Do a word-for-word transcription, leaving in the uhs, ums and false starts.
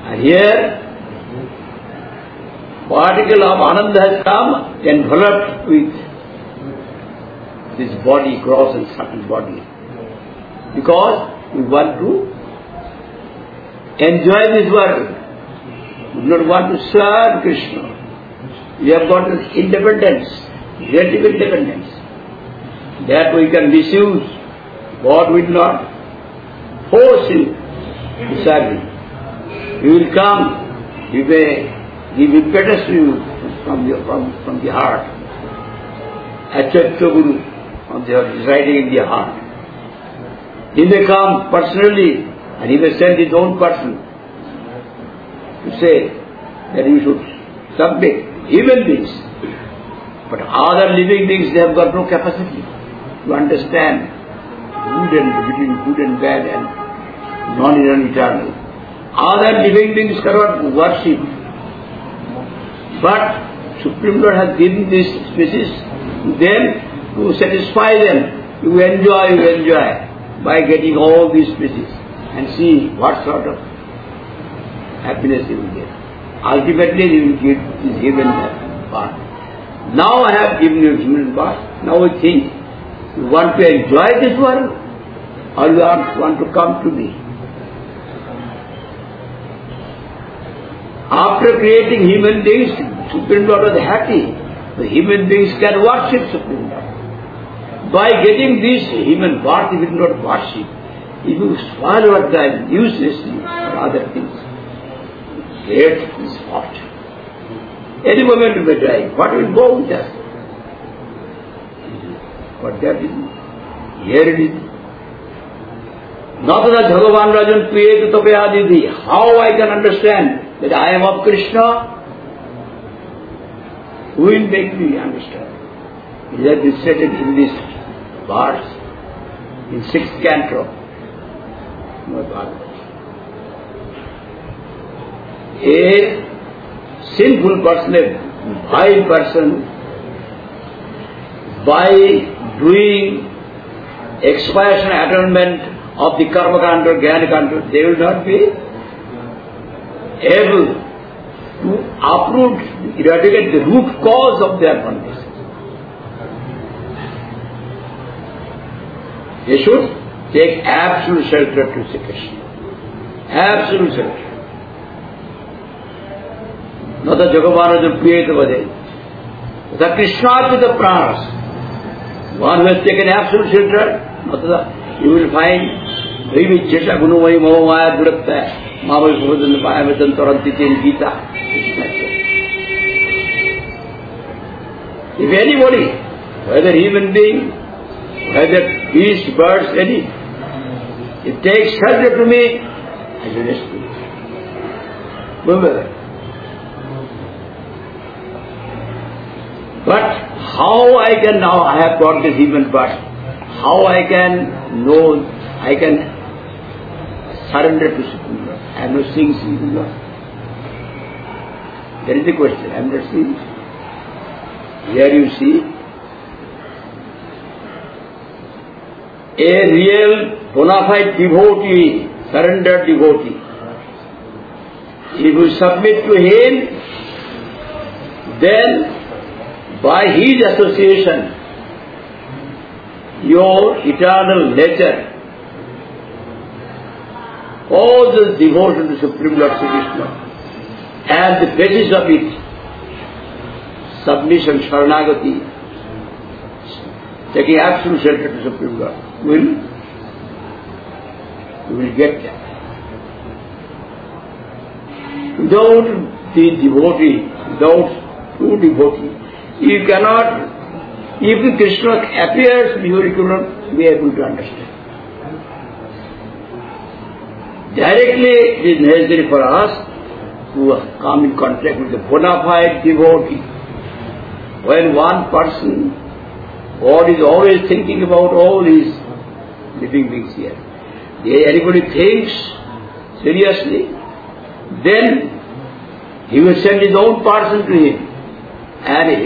And here, particle of Ananda has come enveloped with this body, gross and subtle body. Because we want to enjoy this world. We do not want to serve Krishna. We have got independence, relative independence. That we can misuse. God will not force you to serve Him. He will come, He may give impetus to you from the, from, from the heart. Achyata Guru, from the residing in the heart. He may come personally and He may send His own person to say that you should submit. Human beings. But other living beings, they have got no capacity to understand good and between good and bad and non-eternal. Other living beings cannot worship. But Supreme Lord has given this species to them to satisfy them. You enjoy, you enjoy by getting all these species and see what sort of happiness you will get. Ultimately you will get this human birth. Now I have given you human birth. Now you think, you want to enjoy this world or you want to come to me? After creating human beings, Supreme Lord was happy. The human beings can worship Supreme Lord. By getting this human birth, he will not worship. If you swallow at time uselessly for other things, great misfortune. Any moment you may die. What will go with us? But that is, here it is. Not that Bhagavan Rajan Priyeta Tape Adidhi. How I can understand that I am of Krishna? Who will make me understand? It has been said in this verse, in sixth canto. A sinful person, a vile person, by doing expiation atonement of the karma kanda or jnana kanda, they will not be able to uproot, eradicate the root cause of their condition. They should take absolute shelter to Sri Krishna. Absolute shelter. Not the Jagamanaja Priyeta Vade. The Krishna with the pranas. One who has taken absolute shelter, not the, you will find Vivi Chesha Gunumai Mahamaya Durakta, Mama Suvadan Payamitan Taranti in Gita. If anybody, whether human being, whether beast, birds, any, it takes shelter to me, I will rescue it. Remember that. But how I can now, I have got this human birth, how I can know, I can surrender to Supreme Lord. I am not seeing Supreme Lord. That is the question, I am not seeing. Here you see, a real bona fide devotee, surrendered devotee. If you submit to him, then by his association, your eternal nature, all the devotion to Supreme Lord Sri Krishna, and the basis of it, submission, sharanagati, taking absolute shelter to Supreme Lord, will, you will get that. Without the devotee, without true devotee, you cannot, if Krishna appears before you cannot be able to understand. Directly it is necessary for us to come in contact with the bona fide devotee. When one person, God is always thinking about all these living beings here. If anybody thinks seriously, then he will send his own person to him. And